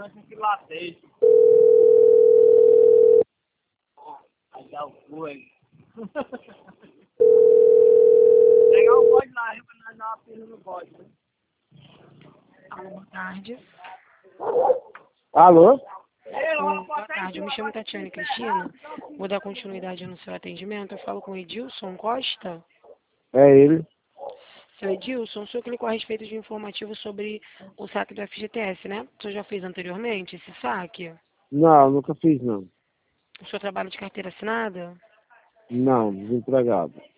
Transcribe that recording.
nós com que latejo. Aí dá o cu aí. Pegar o bode lá, pra nós dar uma pila no bode, né? Alô, boa tarde. Alô? Boa tarde, eu me chamo Tatiane Cristina. Vou dar continuidade no seu atendimento. Eu falo com o Edilson Costa. É ele. Seu Edilson, o senhor clicou a respeito de informativo sobre o saque do FGTS, né? O senhor já fez anteriormente esse saque? Não, nunca fiz não. O senhor trabalha de carteira assinada? Não, desempregado.